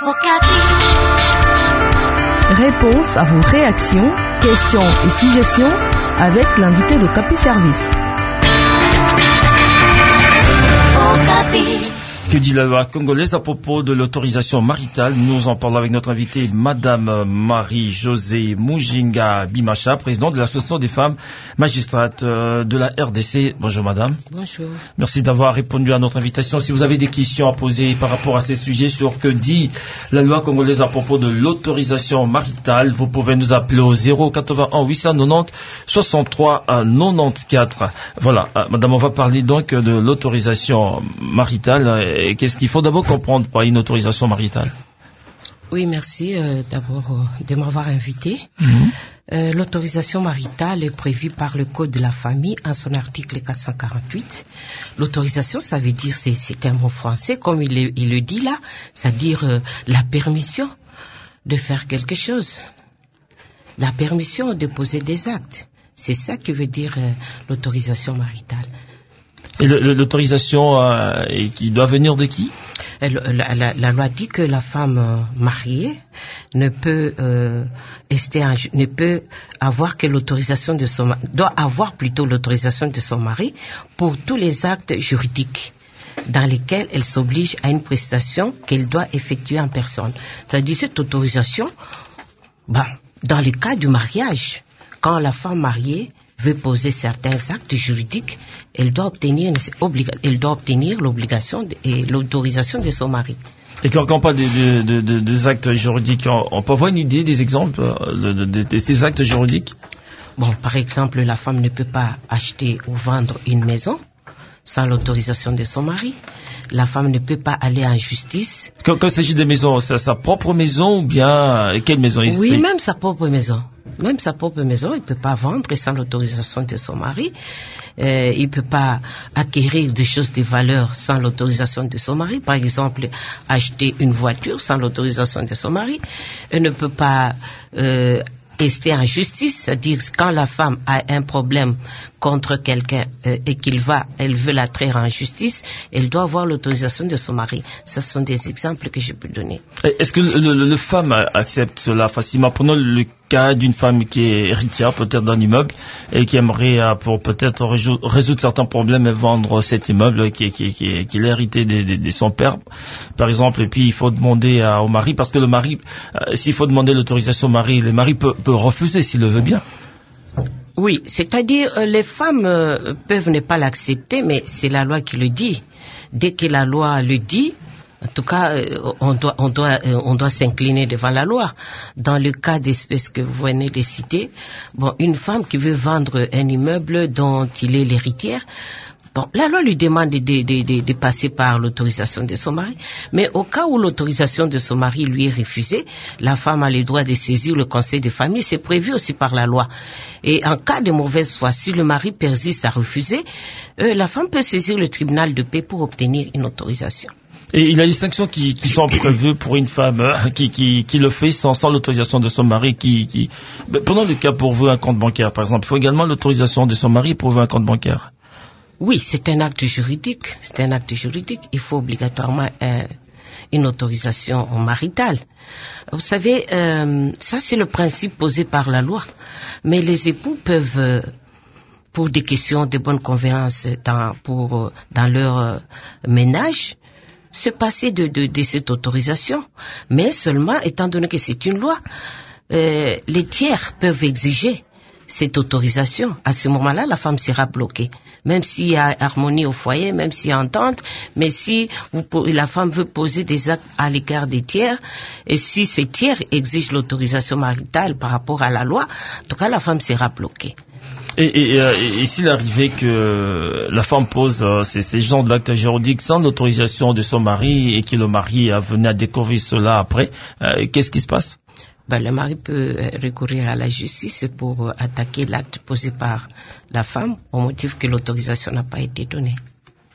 Réponse à vos réactions, questions et suggestions avec l'invité de Capi Service. Que dit la loi congolaise à propos de l'autorisation maritale? Nous en parlons avec notre invitée, Madame Marie-Josée Mujinga Bimacha, présidente de l'Association des femmes magistrates de la RDC. Bonjour Madame. Bonjour. Merci d'avoir répondu à notre invitation. Si vous avez des questions à poser par rapport à ces sujets sur que dit la loi congolaise à propos de l'autorisation maritale, vous pouvez nous appeler au 081 890 63 94. Voilà, Madame, on va parler donc de l'autorisation maritale. Qu'est-ce qu'il faut d'abord comprendre par une autorisation maritale? Oui, merci d'abord de m'avoir invité. L'autorisation maritale est prévue par le Code de la famille en son article 448. L'autorisation, ça veut dire, c'est un mot français, comme il le dit là, c'est-à-dire la permission de faire quelque chose, la permission de poser des actes. C'est ça que veut dire l'autorisation maritale. Et l'autorisation qui doit venir de qui? La loi dit que la femme mariée ne peut ne peut avoir que l'autorisation de son mari, doit avoir plutôt l'autorisation de son mari pour tous les actes juridiques dans lesquels elle s'oblige à une prestation qu'elle doit effectuer en personne. C'est-à-dire cette autorisation, dans le cas du mariage, quand la femme mariée veut poser certains actes juridiques, elle doit obtenir l'obligation et l'autorisation de son mari. Et quand on parle des actes juridiques, on peut avoir une idée des exemples de ces actes juridiques? Bon, par exemple, la femme ne peut pas acheter ou vendre une maison sans l'autorisation de son mari. La femme ne peut pas aller en justice. Quand il s'agit de maison, c'est sa propre maison ou bien quelle maison? Oui, même sa propre maison. Même sa propre maison, il peut pas vendre sans l'autorisation de son mari. Il peut pas acquérir des choses de valeur sans l'autorisation de son mari. Par exemple, acheter une voiture sans l'autorisation de son mari. Elle ne peut pas rester en justice, c'est-à-dire quand la femme a un problème contre quelqu'un et elle veut la traire en justice, elle doit avoir l'autorisation de son mari. Ce sont des exemples que je peux donner. Est-ce que le femme accepte cela facilement? Prenons le cas d'une femme qui est héritière peut-être d'un immeuble et qui aimerait pour peut-être résoudre certains problèmes et vendre cet immeuble qui est hérité de son père, par exemple, et puis il faut demander au mari, parce que le mari, s'il faut demander l'autorisation au mari, le mari peut refuser s'il le veut bien. Oui, c'est-à-dire les femmes peuvent ne pas l'accepter, mais c'est la loi qui le dit. Dès que la loi le dit, en tout cas, on doit s'incliner devant la loi. Dans le cas d'espèce que vous venez de citer, une femme qui veut vendre un immeuble dont il est l'héritière, la loi lui demande de passer par l'autorisation de son mari, mais au cas où l'autorisation de son mari lui est refusée, la femme a le droit de saisir le conseil de famille, c'est prévu aussi par la loi. Et en cas de mauvaise foi, si le mari persiste à refuser, la femme peut saisir le tribunal de paix pour obtenir une autorisation. Et il y a des sanctions qui sont prévues pour une femme qui le fait sans l'autorisation de son mari. Prenons le cas pour ouvrir un compte bancaire, par exemple. Il faut également l'autorisation de son mari pour ouvrir un compte bancaire. Oui, c'est un acte juridique. Il faut obligatoirement une autorisation maritale. Vous savez, ça c'est le principe posé par la loi. Mais les époux peuvent, pour des questions de bonne convenance dans leur ménage, se passer de cette autorisation. Mais seulement, étant donné que c'est une loi, les tiers peuvent exiger cette autorisation. À ce moment-là, la femme sera bloquée. Même s'il y a harmonie au foyer, même s'il y a entente, mais si la femme veut poser des actes à l'égard des tiers, et si ces tiers exigent l'autorisation maritale par rapport à la loi, en tout cas, la femme sera bloquée. Et s'il arrivait que la femme pose ces genres d'actes juridiques sans l'autorisation de son mari et que le mari venait à découvrir cela après, qu'est-ce qui se passe? Le mari peut recourir à la justice pour attaquer l'acte posé par la femme au motif que l'autorisation n'a pas été donnée.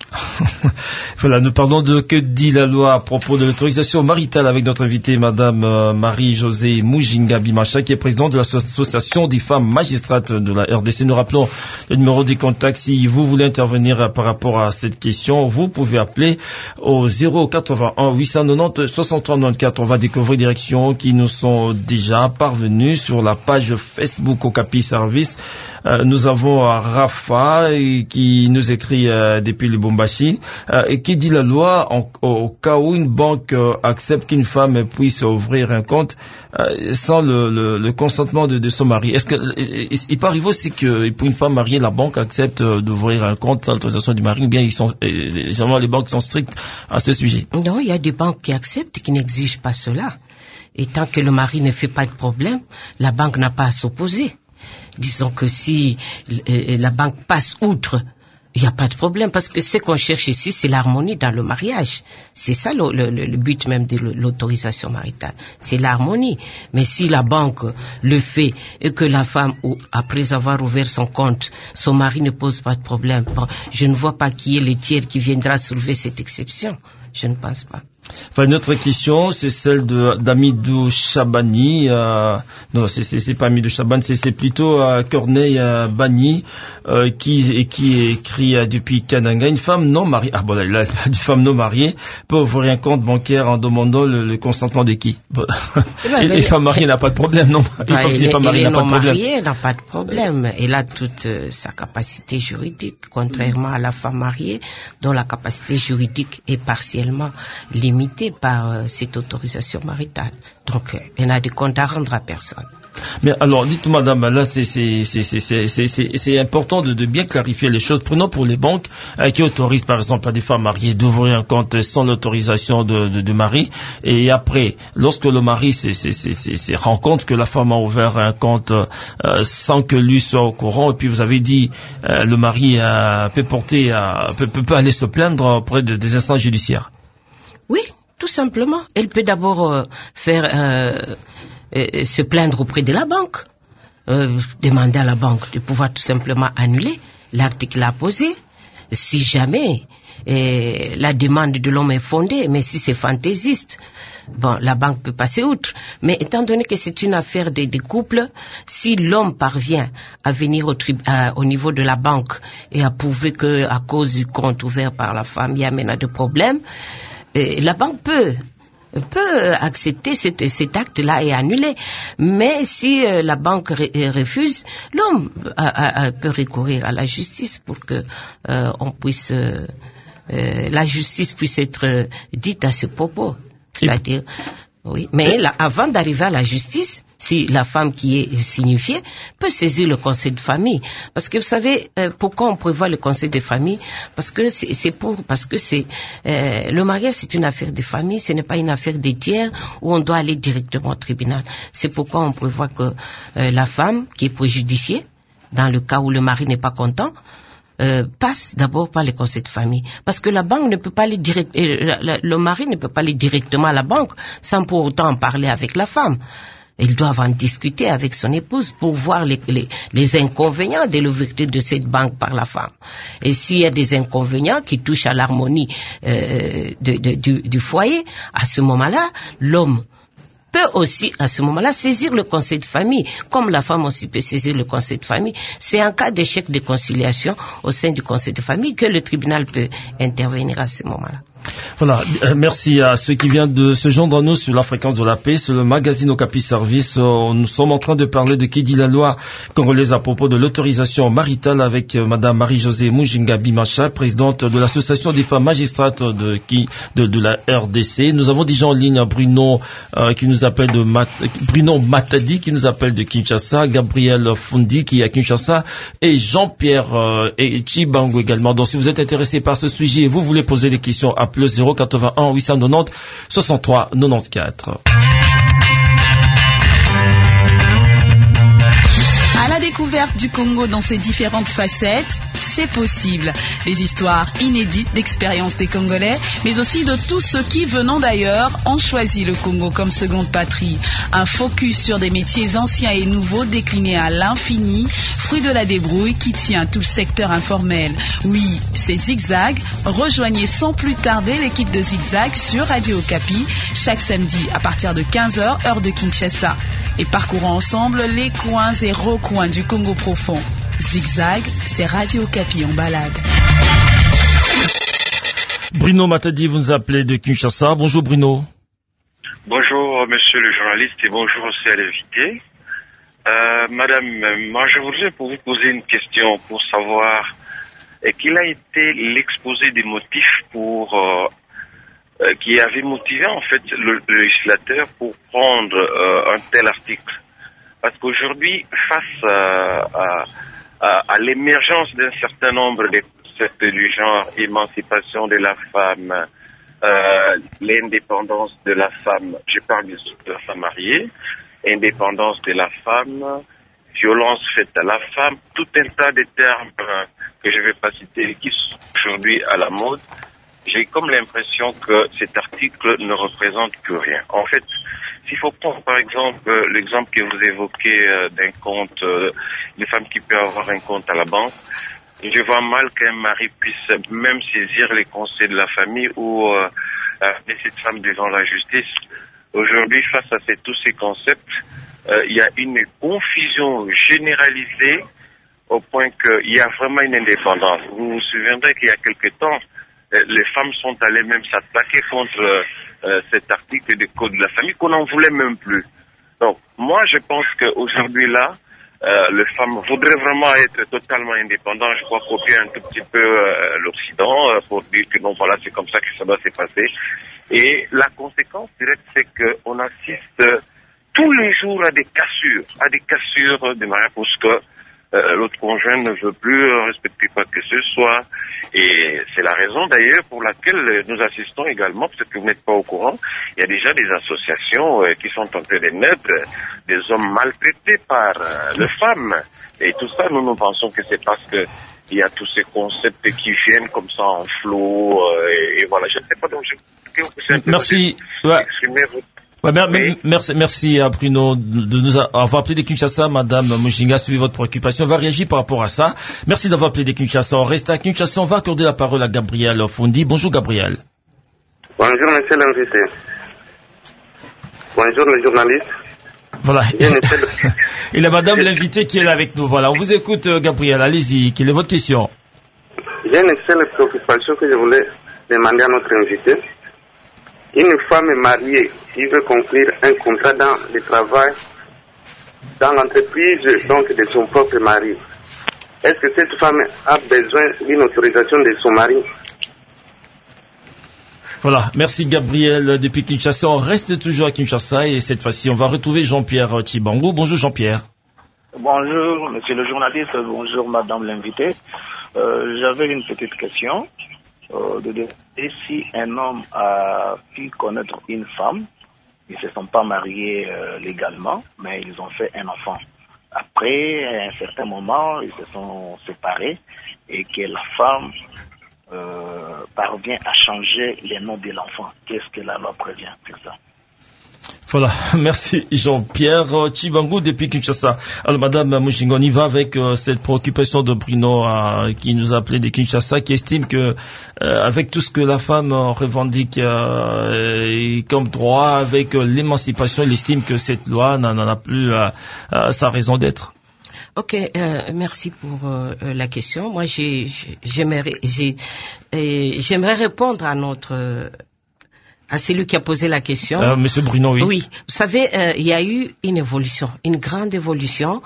Voilà, nous parlons de que dit la loi à propos de l'autorisation maritale avec notre invitée, Madame Marie-Josée Mujinga Bimacha, qui est présidente de l'association des femmes magistrates de la RDC. Nous rappelons le numéro du contact. Si vous voulez intervenir par rapport à cette question, vous pouvez appeler au 081 890 63 94. On va découvrir des réactions qui nous sont déjà parvenues sur la page Facebook Okapi Service. Nous avons Rafa qui nous écrit depuis le Bombashi et qui dit la loi au cas où une banque accepte qu'une femme puisse ouvrir un compte sans le consentement de son mari. Est-ce que il peut arriver aussi que pour une femme mariée la banque accepte d'ouvrir un compte sans l'autorisation du mari, ou bien généralement les banques sont strictes à ce sujet? Non, il y a des banques qui acceptent, qui n'exigent pas cela. Et tant que le mari ne fait pas de problème, la banque n'a pas à s'opposer. Disons que si la banque passe outre, il n'y a pas de problème, parce que ce qu'on cherche ici, c'est l'harmonie dans le mariage. C'est ça le but même de l'autorisation maritale. C'est l'harmonie. Mais si la banque le fait et que la femme, après avoir ouvert son compte, son mari ne pose pas de problème, bon, je ne vois pas qui est le tiers qui viendra soulever cette exception. Je ne pense pas. Enfin, notre question, c'est celle d'Amidou Chabani. Non, c'est pas Amidou Chabani, c'est plutôt Corneille Bani qui écrit depuis Kananga. Une femme non mariée, une femme non mariée peut ouvrir un compte bancaire en demandant le consentement de qui? Et les femmes mariées n'a pas de problème, non? Les femmes mariées non mariées n'a pas de problème. Elle a toute sa capacité juridique, contrairement à la femme mariée, dont la capacité juridique est partiellement limitée par cette autorisation maritale. Donc, elle n'a de compte à rendre à personne. Mais alors, dites-moi, madame, là, c'est important de bien clarifier les choses. Prenons pour les banques qui autorisent, par exemple, à des femmes mariées d'ouvrir un compte sans l'autorisation de mari. Et après, lorsque le mari se rend compte que la femme a ouvert un compte sans que lui soit au courant, et puis vous avez dit, le mari peut aller se plaindre auprès des instances judiciaires. Oui, tout simplement. Elle peut d'abord se plaindre auprès de la banque, demander à la banque de pouvoir tout simplement annuler l'acte qu'il a posé, si jamais la demande de l'homme est fondée. Mais si c'est fantaisiste, bon, la banque peut passer outre. Mais étant donné que c'est une affaire des couples, si l'homme parvient à venir au niveau de la banque et à prouver que à cause du compte ouvert par la femme, il y a maintenant de problèmes, la banque peut accepter cet acte-là et annuler. Mais si la banque refuse, l'homme peut recourir à la justice pour que la justice puisse être dite à ce propos. C'est-à-dire, oui. Mais là, avant d'arriver à la justice, si la femme qui est signifiée peut saisir le conseil de famille, parce que vous savez pourquoi on prévoit le conseil de famille, parce que le mariage, c'est une affaire de famille, ce n'est pas une affaire des tiers où on doit aller directement au tribunal. C'est pourquoi on prévoit que la femme qui est préjudiciée, dans le cas où le mari n'est pas content, passe d'abord par le conseil de famille, parce que la banque ne peut pas aller le mari ne peut pas aller directement à la banque sans pour autant en parler avec la femme. Ils doivent en discuter avec son épouse pour voir les inconvénients de l'ouverture de cette banque par la femme. Et s'il y a des inconvénients qui touchent à l'harmonie du foyer, à ce moment-là, l'homme peut aussi, à ce moment-là, saisir le conseil de famille, comme la femme aussi peut saisir le conseil de famille. C'est en cas d'échec de conciliation au sein du conseil de famille que le tribunal peut intervenir à ce moment-là. Voilà, merci à ceux qui viennent de se joindre à nous sur la fréquence de la paix, sur le magazine Okapi Service. Nous sommes en train de parler de qui dit la loi congolaise à propos de l'autorisation maritale avec Madame Marie-Josée Mujinga Bimacha, présidente de l'association des femmes magistrates de la RDC. Nous avons déjà en ligne Bruno qui nous appelle Bruno Matadi qui nous appelle de Kinshasa, Gabriel Fundi qui est à Kinshasa et Jean-Pierre et Chibango également. Donc si vous êtes intéressé par ce sujet et vous voulez poser des questions, appelez 081 890 63 94. À la découverte du Congo dans ses différentes facettes, c'est possible. Des histoires inédites d'expériences des Congolais, mais aussi de tous ceux qui, venant d'ailleurs, ont choisi le Congo comme seconde patrie. Un focus sur des métiers anciens et nouveaux déclinés à l'infini, fruit de la débrouille qui tient tout le secteur informel. Oui, c'est Zigzag. Rejoignez sans plus tarder l'équipe de Zigzag sur Radio Okapi chaque samedi à partir de 15h, heure de Kinshasa. Et parcourons ensemble les coins et recoins du Congo profond. Zigzag, c'est Radio Okapi en balade. Bruno Matadi, vous nous appelez de Kinshasa. Bonjour Bruno. Bonjour monsieur le journaliste et bonjour aussi à l'invité. Madame, moi je voudrais pour vous poser une question pour savoir quel a été l'exposé des motifs qui avait motivé en fait le législateur pour prendre un tel article. Parce qu'aujourd'hui, face à l'émergence d'un certain nombre de concepts du genre, émancipation de la femme, l'indépendance de la femme, je parle de la femme mariée, indépendance de la femme, violence faite à la femme, tout un tas de termes que je ne vais pas citer qui sont aujourd'hui à la mode. J'ai comme l'impression que cet article ne représente plus rien. En fait, s'il faut prendre par exemple l'exemple que vous évoquez d'un compte, une femme qui peut avoir un compte à la banque, je vois mal qu'un mari puisse même saisir les conseils de la famille ou amener cette femme devant la justice. Aujourd'hui, face à tous ces concepts, il y a une confusion généralisée au point qu'il y a vraiment une indépendance. Vous vous souviendrez qu'il y a quelque temps, les femmes sont allées même s'attaquer contre cet article du Code de la famille qu'on n'en voulait même plus. Donc, moi, je pense qu'aujourd'hui, là, les femmes voudraient vraiment être totalement indépendantes. Je crois copier un tout petit peu l'Occident pour dire que non, voilà, c'est comme ça que ça doit se passer. Et la conséquence directe, c'est qu'on assiste tous les jours à des cassures de mariage parce que l'autre conjoint ne veut plus respecter quoi que ce soit. Et c'est la raison d'ailleurs pour laquelle nous assistons également, parce que vous n'êtes pas au courant, il y a déjà des associations qui sont en train de naître, des hommes maltraités par les femmes. Et tout ça, nous pensons que c'est parce que il y a tous ces concepts qui viennent comme ça en flot. Et voilà, je ne sais pas, donc merci. Merci à Bruno de nous avoir appelé des Kinshasa. Madame Mujinga, suivez votre préoccupation, va réagir par rapport à ça. Merci d'avoir appelé des Kinshasa. On reste à Kinshasa. On va accorder la parole à Gabriel Fondi. Bonjour Gabriel. Bonjour monsieur l'invité. Bonjour le journaliste. Voilà. Et la madame l'invité qui est là avec nous. Voilà. On vous écoute Gabriel. Allez-y. Quelle est votre question? J'ai une seule préoccupation que je voulais demander à notre invité. Une femme mariée qui veut conclure un contrat dans le travail, dans l'entreprise donc de son propre mari, est-ce que cette femme a besoin d'une autorisation de son mari? Voilà, merci Gabriel depuis Kinshasa. On reste toujours à Kinshasa et cette fois-ci, on va retrouver Jean-Pierre Chibango. Bonjour Jean-Pierre. Bonjour monsieur le journaliste, bonjour madame l'invitée. J'avais une petite question. De demander si un homme a pu connaître une femme, ils ne se sont pas mariés légalement, mais ils ont fait un enfant. Après, à un certain moment, ils se sont séparés et que la femme parvient à changer les noms de l'enfant. Qu'est-ce que la loi prévient sur ça? Voilà, merci Jean-Pierre Chibango depuis Kinshasa. Alors Madame Mujinga, on y va avec cette préoccupation de Bruno qui nous a appelé de Kinshasa, qui estime que avec tout ce que la femme revendique comme droit, avec l'émancipation, il estime que cette loi n'en a plus sa raison d'être. Ok, merci pour la question. Moi, j'aimerais répondre à celui qui a posé la question. Monsieur Bruno, oui. Oui. Vous savez, il y a eu une évolution, une grande évolution.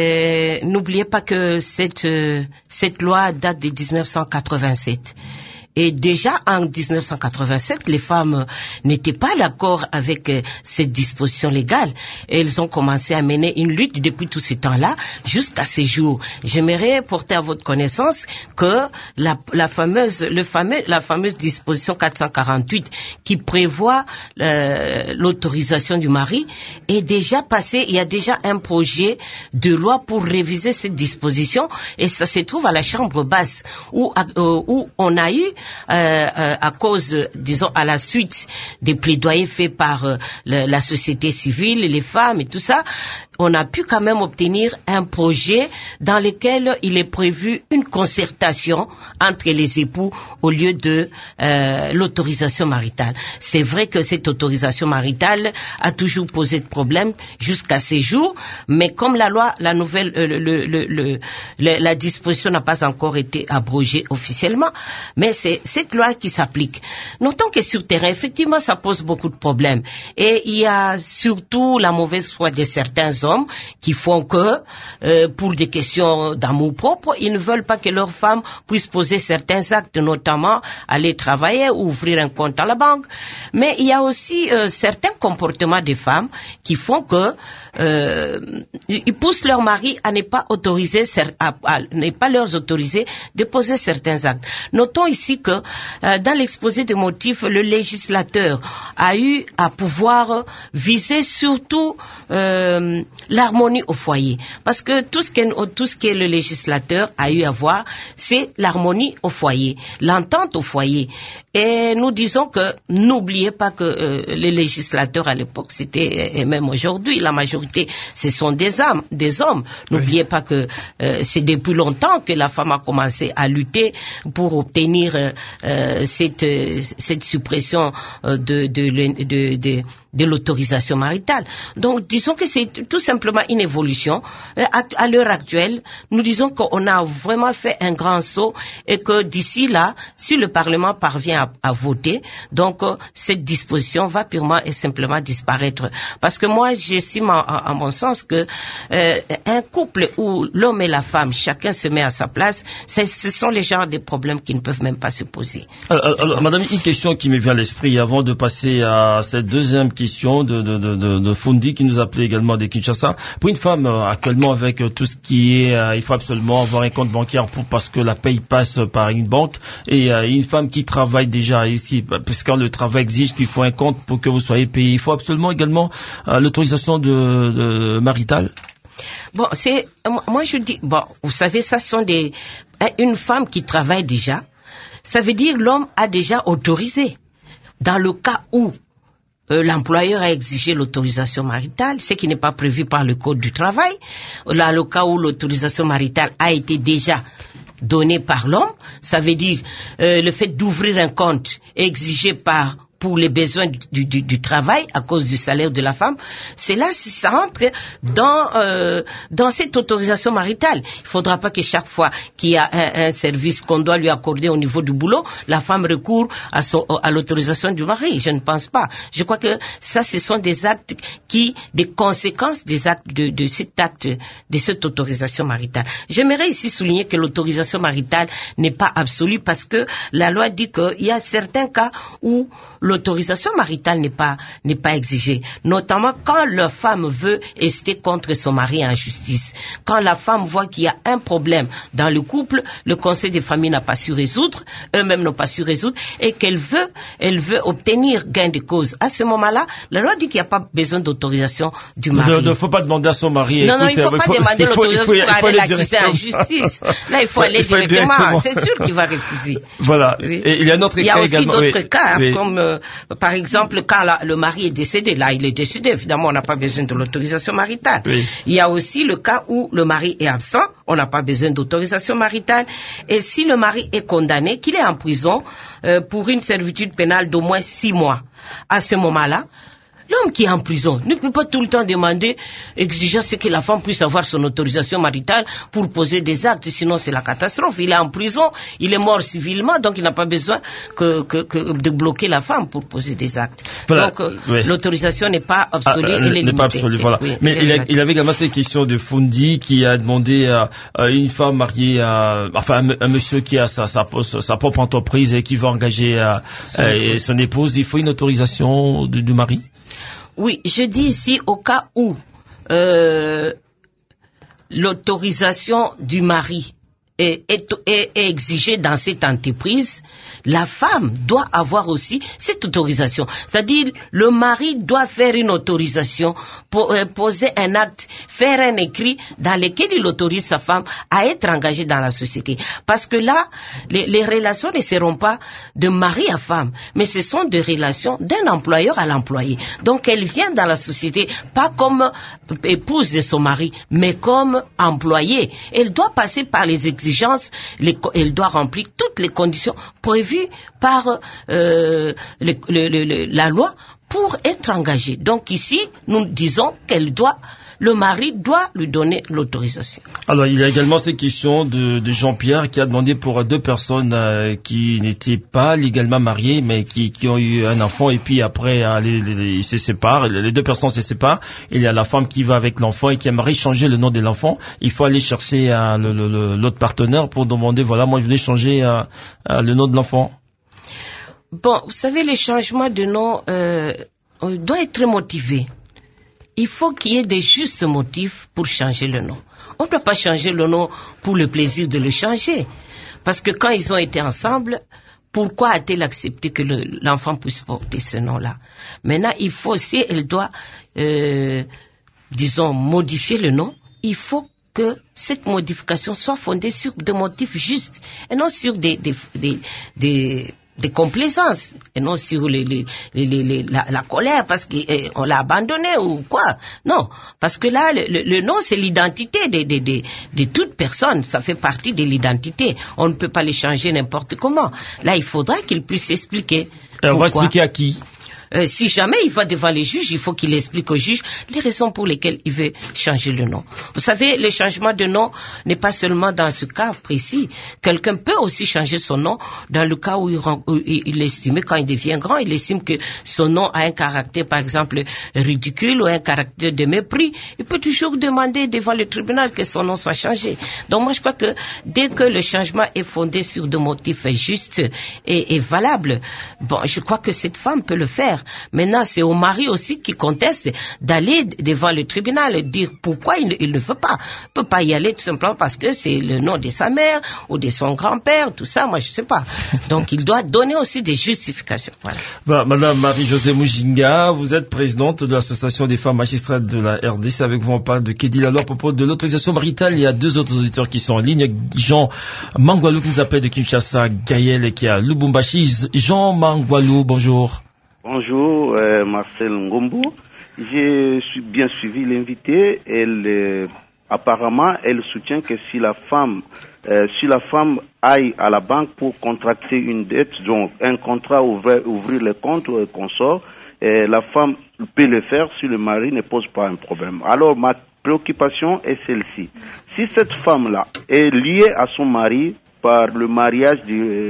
N'oubliez pas que cette loi date de 1987. Et déjà en 1987, les femmes n'étaient pas d'accord avec cette disposition légale. Et elles ont commencé à mener une lutte depuis tout ce temps-là jusqu'à ces jours. J'aimerais porter à votre connaissance que la fameuse disposition 448 qui prévoit l'autorisation du mari est déjà passée. Il y a déjà un projet de loi pour réviser cette disposition et ça se trouve à la Chambre basse où on a eu à cause, disons, à la suite des plaidoyers faits par la société civile, les femmes et tout ça, on a pu quand même obtenir un projet dans lequel il est prévu une concertation entre les époux au lieu de l'autorisation maritale. C'est vrai que cette autorisation maritale a toujours posé de problème jusqu'à ces jours, mais comme la disposition n'a pas encore été abrogée officiellement, mais c'est cette loi qui s'applique. Notons que sur terrain, effectivement, ça pose beaucoup de problèmes. Et il y a surtout la mauvaise foi de certains hommes qui font que, pour des questions d'amour propre, ils ne veulent pas que leurs femmes puissent poser certains actes, notamment aller travailler ou ouvrir un compte à la banque. Mais il y a aussi certains comportements des femmes qui font que ils poussent leur mari à ne pas leur autoriser de poser certains actes. Notons ici que dans l'exposé des motifs, le législateur a eu à pouvoir viser surtout l'harmonie au foyer, parce que tout ce que le législateur a eu à voir, c'est l'harmonie au foyer, l'entente au foyer. Et nous disons que n'oubliez pas que les législateurs à l'époque, c'était, et même aujourd'hui, la majorité, ce sont des hommes. N'oubliez pas que c'est depuis longtemps que la femme a commencé à lutter pour obtenir cette suppression de l'autorisation maritale. Donc, disons que c'est tout simplement une évolution. À l'heure actuelle, nous disons qu'on a vraiment fait un grand saut et que d'ici là, si le Parlement parvient à voter, donc cette disposition va purement et simplement disparaître. Parce que moi, j'estime en mon sens que un couple où l'homme et la femme, chacun se met à sa place, ce sont les genres de problèmes qui ne peuvent même pas se poser. Alors, madame, une question qui me vient à l'esprit avant de passer à cette deuxième question de Fundi qui nous appelait également de Kinshasa. Pour une femme actuellement avec tout ce qui est, il faut absolument avoir un compte bancaire parce que la paye passe par une banque, et une femme qui travaille déjà ici, parce que le travail exige qu'il faut un compte pour que vous soyez payé. Il faut absolument également l'autorisation de maritale. Bon, moi je dis, bon, vous savez, ça sont une femme qui travaille déjà, ça veut dire l'homme a déjà autorisé. Dans le cas où l'employeur a exigé l'autorisation maritale, ce qui n'est pas prévu par le Code du travail, là, le cas où l'autorisation maritale a été déjà donnée par l'homme, ça veut dire le fait d'ouvrir un compte exigé pour les besoins du travail à cause du salaire de la femme, c'est là si ça entre dans cette autorisation maritale. Il faudra pas que chaque fois qu'il y a un service qu'on doit lui accorder au niveau du boulot, la femme recourt à l'autorisation du mari. Je ne pense pas. Je crois que ça, ce sont des actes des conséquences des actes de cet acte, de cette autorisation maritale. J'aimerais ici souligner que l'autorisation maritale n'est pas absolue parce que la loi dit qu'il y a certains cas où l'autorisation maritale n'est pas exigée, notamment quand la femme veut ester contre son mari en justice. Quand la femme voit qu'il y a un problème dans le couple, le conseil des familles n'a pas su résoudre, eux-mêmes n'ont pas su résoudre, et elle veut obtenir gain de cause. À ce moment-là, la loi dit qu'il n'y a pas besoin d'autorisation du mari. Il ne faut pas demander à son mari. Non, il ne faut pas demander l'autorisation pour aller l'accuser en justice. Là, il faut aller directement. C'est sûr qu'il va refuser. Voilà. Oui. Et il y a un autre cas également. Il y a aussi d'autres cas, comme par exemple, quand le mari est décédé, là il est décédé, évidemment on n'a pas besoin de l'autorisation maritale. Oui. Il y a aussi le cas où le mari est absent, on n'a pas besoin d'autorisation maritale. Et si le mari est condamné, qu'il est en prison pour une servitude pénale d'au moins 6 mois, à ce moment-là, L'homme qui est en prison ne peut pas tout le temps demander, exiger ce que la femme puisse avoir son autorisation maritale pour poser des actes, sinon c'est la catastrophe. Il est en prison, il est mort civilement, donc il n'a pas besoin que de bloquer la femme pour poser des actes. Voilà. Donc l'autorisation n'est pas absolue, elle est limitée. N'est pas absolue, voilà. Oui, mais il avait également cette question de Fundi qui a demandé à une femme mariée, un monsieur qui a sa propre entreprise et qui veut engager son épouse, il faut une autorisation du mari? Oui, je dis ici au cas où l'autorisation du mari est exigée dans cette entreprise, la femme doit avoir aussi cette autorisation. C'est-à-dire, le mari doit faire une autorisation pour poser un acte, faire un écrit dans lequel il autorise sa femme à être engagée dans la société. Parce que là, les relations ne seront pas de mari à femme, mais ce sont des relations d'un employeur à l'employé. Donc, elle vient dans la société pas comme épouse de son mari, mais comme employée. Elle doit passer par les exigences, elle doit remplir toutes les conditions prévues par la loi pour être engagée. Donc ici, nous disons le mari doit lui donner l'autorisation. Alors, il y a également cette question de Jean-Pierre qui a demandé pour 2 personnes qui n'étaient pas légalement mariées, mais qui ont eu un enfant, et puis après, ils se séparent, les 2 personnes se séparent, et il y a la femme qui va avec l'enfant et qui aimerait changer le nom de l'enfant. Il faut aller chercher l'autre partenaire pour demander, voilà, moi je voulais changer le nom de l'enfant. Bon, vous savez, les changements de nom doivent être motivés. Il faut qu'il y ait des justes motifs pour changer le nom. On ne peut pas changer le nom pour le plaisir de le changer. Parce que quand ils ont été ensemble, pourquoi a-t-elle accepté que l'enfant puisse porter ce nom-là? Maintenant, il faut aussi, elle doit, modifier le nom. Il faut que cette modification soit fondée sur des motifs justes et non sur des complaisances et non sur la colère parce qu'on l'a abandonné ou quoi. Non, parce que là le nom c'est l'identité de toute personne, ça fait partie de l'identité. On ne peut pas les changer n'importe comment. Là, il faudra qu'il puisse expliquer. On va expliquer à qui? Si jamais il va devant les juges, il faut qu'il explique aux juges les raisons pour lesquelles il veut changer le nom. Vous savez, le changement de nom n'est pas seulement dans ce cas précis. Quelqu'un peut aussi changer son nom dans le cas où il estime, quand il devient grand, il estime que son nom a un caractère, par exemple, ridicule ou un caractère de mépris. Il peut toujours demander devant le tribunal que son nom soit changé. Donc moi, je crois que dès que le changement est fondé sur des motifs justes et valables, bon, je crois que cette femme peut le faire. Maintenant, c'est au mari aussi qui conteste d'aller devant le tribunal et dire pourquoi il ne veut pas. Il ne peut pas y aller tout simplement parce que c'est le nom de sa mère ou de son grand-père, tout ça, moi je ne sais pas. Donc il doit donner aussi des justifications. Voilà. Madame Marie-Josée Mujinga, vous êtes présidente de l'association des femmes magistrates de la RDC. Avec vous, on parle de Kédi Lalo à propos de l'autorisation maritale. Il y a 2 autres auditeurs qui sont en ligne. Jean Mangwalou qui nous appelle de Kinshasa, Gaël qui est à Lubumbashi. Jean Mangwalou, bonjour. Bonjour, Marcel Ngombo. J'ai bien suivi l'invité. Apparemment, elle soutient que si la femme aille à la banque pour contracter une dette, donc un contrat, ouvrir le compte consort, la femme peut le faire si le mari ne pose pas un problème. Alors, ma préoccupation est celle-ci. Si cette femme-là est liée à son mari par le mariage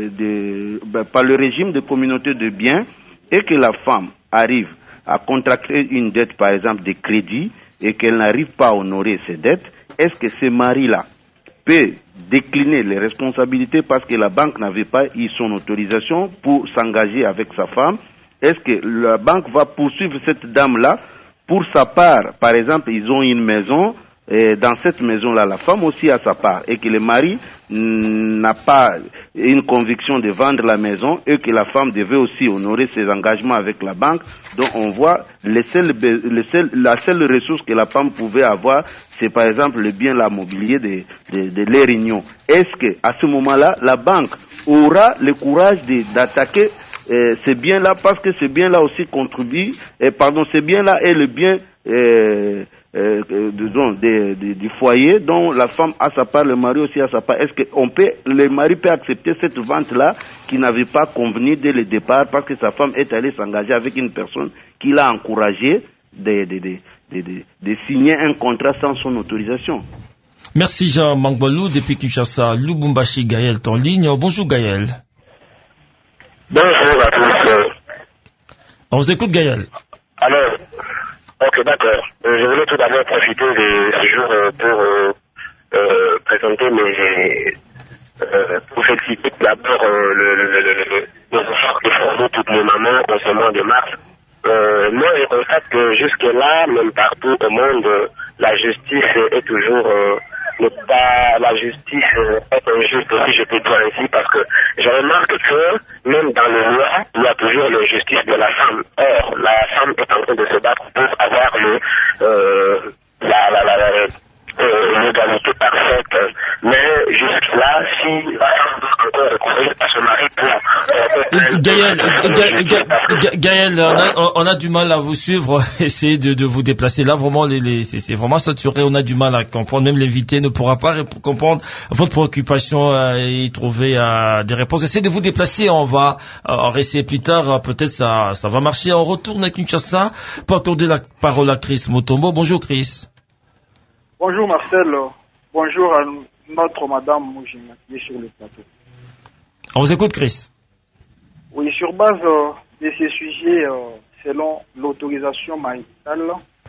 par le régime de communauté de biens, et que la femme arrive à contracter une dette, par exemple, de crédit, et qu'elle n'arrive pas à honorer ses dettes, est-ce que ce mari-là peut décliner les responsabilités parce que la banque n'avait pas eu son autorisation pour s'engager avec sa femme? Est-ce que la banque va poursuivre cette dame-là pour sa part? Par exemple, ils ont une maison, et dans cette maison-là, la femme aussi a sa part, et que le mari n'a pas une conviction de vendre la maison, et que la femme devait aussi honorer ses engagements avec la banque. Donc on voit la seule ressource que la femme pouvait avoir, c'est par exemple le bien mobilier de leur union. Est-ce que à ce moment-là, la banque aura le courage d'attaquer ces biens-là, parce que ces biens-là aussi contribuent, ces biens-là est le bien du foyer dont la femme a sa part, le mari aussi a sa part. Est-ce que le mari peut accepter cette vente-là qui n'avait pas convenu dès le départ parce que sa femme est allée s'engager avec une personne qui l'a encouragé de signer un contrat sans son autorisation. Merci Jean Mangbalou, depuis Kinshasa. Lubumbashi Gaël est en ligne. Bonjour Gaël. Bonjour à tous. On vous écoute Gaël. Alors, ok, d'accord. Je voulais tout d'abord profiter de ce jour pour présenter pour féliciter d'abord les efforts que font toutes les mamans en ce mois de mars. Moi, je constate que jusque-là, même partout au monde, la justice est toujours la justice est injuste, si je peux dire ainsi, parce que je remarque que même dans les lois, il y a toujours l'injustice de la femme. Or, la femme est en train de se battre pour avoir l'égalité parfaite. Mais jusque-là, si la femme doit encore recourir à son mari Gaël, on a du mal à vous suivre. Essayez de vous déplacer. Là, vraiment, c'est vraiment saturé. On a du mal à comprendre. Même l'invité ne pourra pas comprendre votre préoccupation et trouver des réponses. Essayez de vous déplacer. On va essayer plus tard. Peut-être ça va marcher. On retourne à Kinshasa pour accorder la parole à Chris Mutombo. Bonjour Chris. Bonjour Marcel. Bonjour à notre Madame Moujina qui est sur le plateau. On vous écoute Chris. Oui, sur base de ces sujets, selon l'autorisation maritale,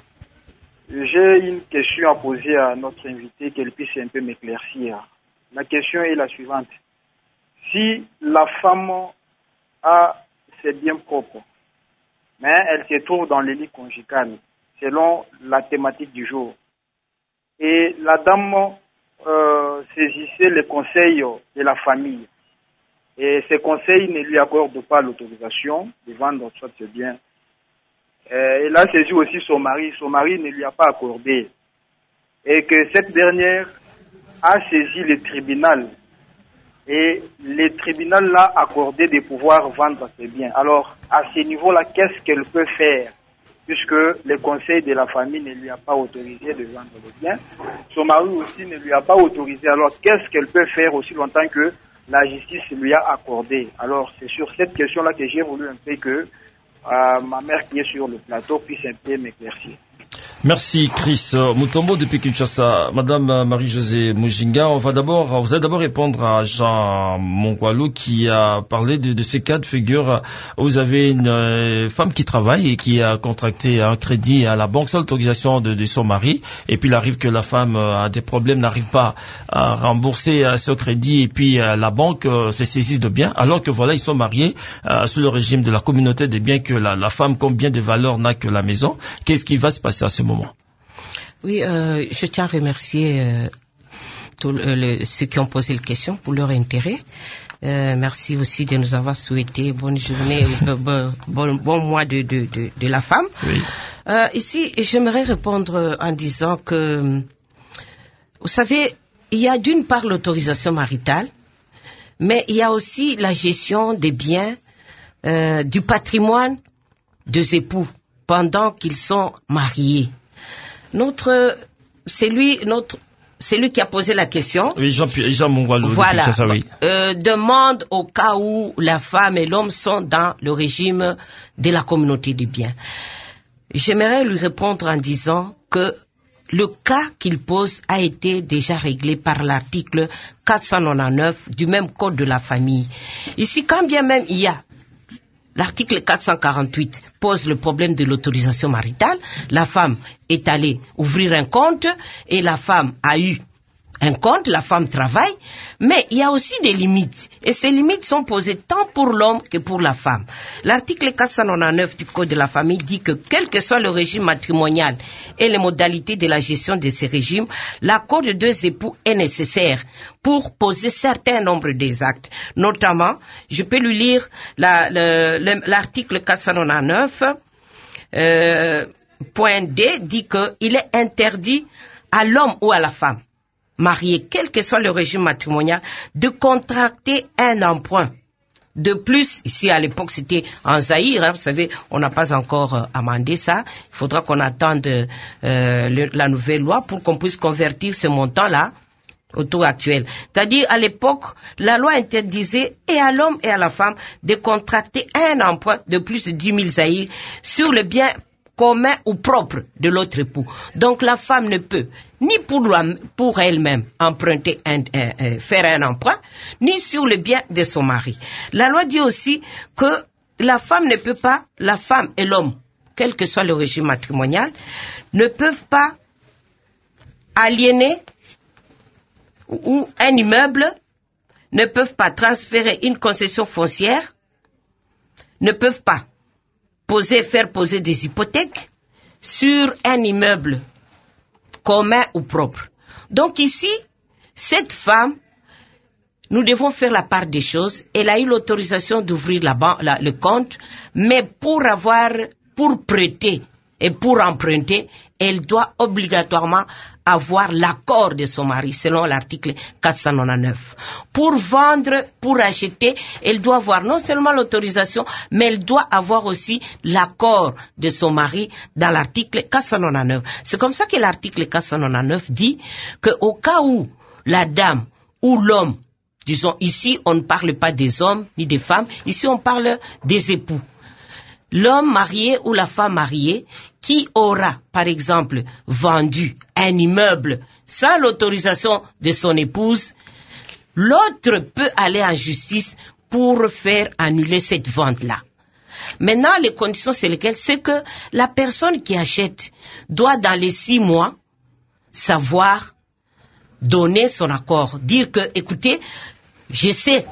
j'ai une question à poser à notre invité, qu'elle puisse un peu m'éclaircir. La question est la suivante. Si la femme a ses biens propres, mais elle se trouve dans le lit conjugal, selon la thématique du jour, et la dame saisissait les conseils de la famille, et ces conseils ne lui accordent pas l'autorisation de vendre soit ses biens. Elle a saisi aussi son mari ne lui a pas accordé, et que cette dernière a saisi le tribunal, et le tribunal l'a accordé de pouvoir vendre ses biens. Alors, à ce niveau-là, qu'est-ce qu'elle peut faire, puisque le conseil de la famille ne lui a pas autorisé de vendre les biens, son mari aussi ne lui a pas autorisé. Alors, qu'est-ce qu'elle peut faire aussi longtemps que la justice lui a accordé? Alors, c'est sur cette question-là que j'ai voulu un peu que ma mère qui est sur le plateau puisse un peu m'éclaircir. Merci Chris Mutombo depuis Kinshasa. Madame Marie-Josée Mujinga, vous allez d'abord répondre à Jean Mongwalou qui a parlé de ces cas de figure où vous avez une femme qui travaille et qui a contracté un crédit à la banque sans l'autorisation de son mari, et puis il arrive que la femme a des problèmes, n'arrive pas à rembourser ce crédit, et puis la banque se saisit de biens, alors que voilà, ils sont mariés sous le régime de la communauté des biens, que la femme, combien de valeur n'a que la maison. Qu'est-ce qui va se passer à ce moment? Oui, je tiens à remercier ceux qui ont posé la question pour leur intérêt. Merci aussi de nous avoir souhaité bonne journée, bon mois de la femme. Oui. Ici, j'aimerais répondre en disant que, vous savez, il y a d'une part l'autorisation maritale, mais il y a aussi la gestion des biens, du patrimoine des époux pendant qu'ils sont mariés. C'est lui qui a posé la question. Oui, Jean Mongwalou. Voilà. Ça, oui. Demande au cas où la femme et l'homme sont dans le régime de la communauté du bien. J'aimerais lui répondre en disant que le cas qu'il pose a été déjà réglé par l'article 499 du même code de la famille. Ici, quand bien même il y a l'article 448 pose le problème de l'autorisation maritale. La femme est allée ouvrir un compte et la femme a eu un compte, la femme travaille, mais il y a aussi des limites. Et ces limites sont posées tant pour l'homme que pour la femme. L'article 499 du Code de la famille dit que quel que soit le régime matrimonial et les modalités de la gestion de ces régimes, l'accord de deux époux est nécessaire pour poser certain nombre des actes. Notamment, je peux lui lire l'article 499, point D, dit qu'il est interdit à l'homme ou à la femme marié, quel que soit le régime matrimonial, de contracter un emprunt. De plus, ici à l'époque c'était en Zaïre, vous savez, on n'a pas encore amendé ça. Il faudra qu'on attende la nouvelle loi pour qu'on puisse convertir ce montant-là au taux actuel. C'est-à-dire, à l'époque, la loi interdisait et à l'homme et à la femme de contracter un emprunt de plus de 10 000 zaïrs sur le bien commun ou propre de l'autre époux. Donc, la femme ne peut ni pour elle-même emprunter faire un emprunt, ni sur le bien de son mari. La loi dit aussi que la femme ne peut pas, la femme et l'homme, quel que soit le régime matrimonial, ne peuvent pas aliéner ou un immeuble, ne peuvent pas transférer une concession foncière, ne peuvent pas faire poser des hypothèques sur un immeuble commun ou propre. Donc ici, cette femme, nous devons faire la part des choses. Elle a eu l'autorisation d'ouvrir le compte, mais pour prêter et pour emprunter, elle doit obligatoirement avoir l'accord de son mari, selon l'article 499. Pour vendre, pour acheter, elle doit avoir non seulement l'autorisation, mais elle doit avoir aussi l'accord de son mari dans l'article 499. C'est comme ça que l'article 499 dit qu'au cas où la dame ou l'homme, disons ici on ne parle pas des hommes ni des femmes, ici on parle des époux. L'homme marié ou la femme mariée qui aura, par exemple, vendu un immeuble sans l'autorisation de son épouse, l'autre peut aller en justice pour faire annuler cette vente-là. Maintenant, les conditions c'est lesquelles? C'est que la personne qui achète doit, dans les 6 mois, savoir donner son accord, dire que, écoutez, je sais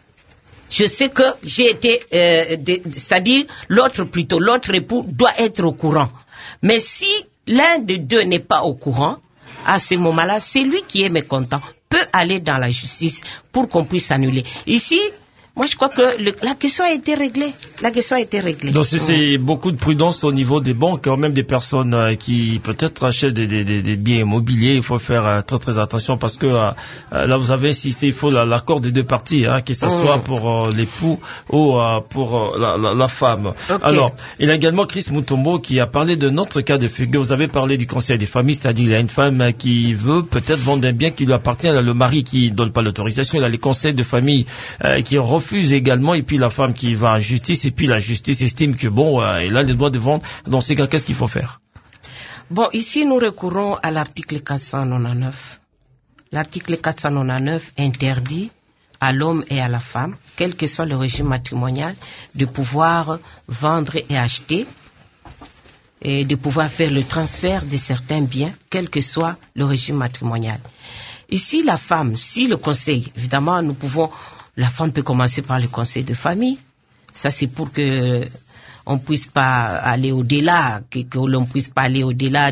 que j'ai été, c'est-à-dire l'autre époux doit être au courant. Mais si l'un des deux n'est pas au courant, à ce moment-là, c'est lui qui est mécontent, peut aller dans la justice pour qu'on puisse annuler. Ici, moi je crois que la question a été réglée. Donc c'est beaucoup de prudence au niveau des banques, même des personnes qui peut-être achètent des biens immobiliers. Il faut faire très très attention parce que là vous avez insisté, il faut l'accord des deux parties, que ce soit pour l'époux ou pour la femme. Okay. Alors, il y a également Chris Mutombo qui a parlé de notre cas de figure. Vous avez parlé du conseil des familles, c'est-à-dire il y a une femme qui veut peut-être vendre un bien qui lui appartient, le mari qui donne pas l'autorisation, il a les conseils de famille qui refuse également, et puis la femme qui va en justice, et puis la justice estime que elle a le droit de vendre. Dans ces cas, qu'est-ce qu'il faut faire? Bon, ici nous recourons à l'article 499. L'article 499 interdit à l'homme et à la femme, quel que soit le régime matrimonial, de pouvoir vendre et acheter, et de pouvoir faire le transfert de certains biens, quel que soit le régime matrimonial. Ici, la femme, si le conseil, évidemment, la femme peut commencer par le conseil de famille. Ça, c'est pour que on puisse pas aller au-delà, que l'on puisse pas aller au-delà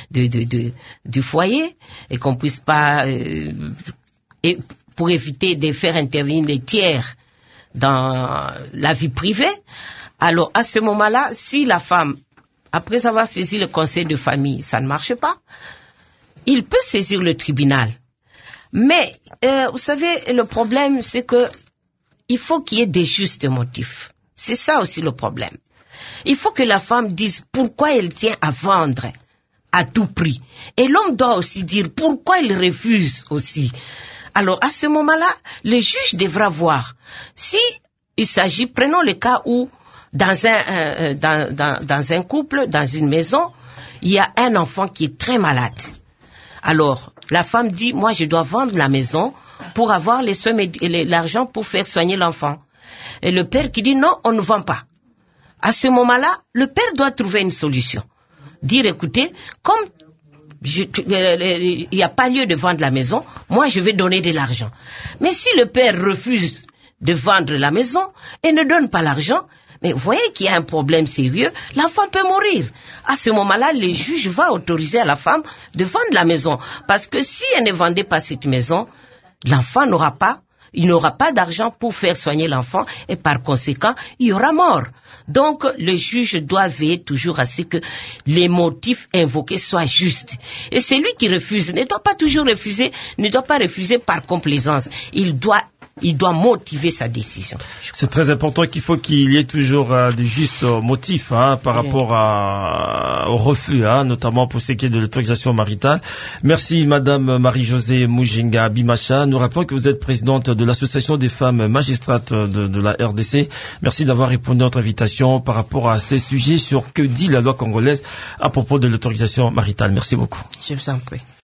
du foyer, et qu'on puisse pas, et pour éviter de faire intervenir les tiers dans la vie privée. Alors, à ce moment-là, si la femme, après avoir saisi le conseil de famille, ça ne marche pas, il peut saisir le tribunal. Mais, vous savez, le problème, c'est que il faut qu'il y ait des justes motifs. C'est ça aussi le problème. Il faut que la femme dise pourquoi elle tient à vendre à tout prix. Et l'homme doit aussi dire pourquoi il refuse aussi. Alors, à ce moment-là, le juge devra voir. Si il s'agit, prenons le cas où, dans un couple, dans une maison, il y a un enfant qui est très malade. Alors, la femme dit, moi, je dois vendre la maison pour avoir les soins et l'argent pour faire soigner l'enfant. Et le père qui dit, non, on ne vend pas. À ce moment-là, le père doit trouver une solution. Dire, écoutez, comme il n'y a pas lieu de vendre la maison, moi, je vais donner de l'argent. Mais si le père refuse de vendre la maison et ne donne pas l'argent, mais vous voyez qu'il y a un problème sérieux, l'enfant peut mourir. À ce moment-là, le juge va autoriser à la femme de vendre la maison. Parce que si elle ne vendait pas cette maison, l'enfant n'aura pas d'argent pour faire soigner l'enfant et par conséquent, il y aura mort. Donc, le juge doit veiller toujours à ce que les motifs invoqués soient justes. Et celui qui refuse ne doit pas refuser par complaisance. Il doit il doit motiver sa décision. C'est très important qu'il faut qu'il y ait toujours de justes motifs par rapport au refus, notamment pour ce qui est de l'autorisation maritale. Merci Madame Marie-Josée Mujinga Bimacha. Nous rappelons que vous êtes présidente de l'Association des femmes magistrates de la RDC. Merci d'avoir répondu à notre invitation par rapport à ces sujets sur que dit la loi congolaise à propos de l'autorisation maritale. Merci beaucoup. Je vous en prie.